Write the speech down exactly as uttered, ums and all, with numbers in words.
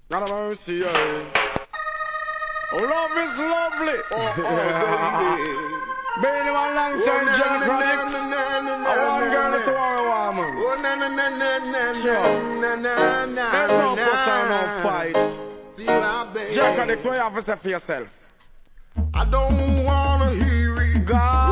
God of mercy, eh. Oh, love is lovely. Oh, oh, Being one alongside Jack Chronics. I want girl to war woman. Oh, na na na na na Sure. na na na. There's no fuss and no fight. See my baby. Jack Chronics, what you have to say for yourself? I don't wanna hear it. God.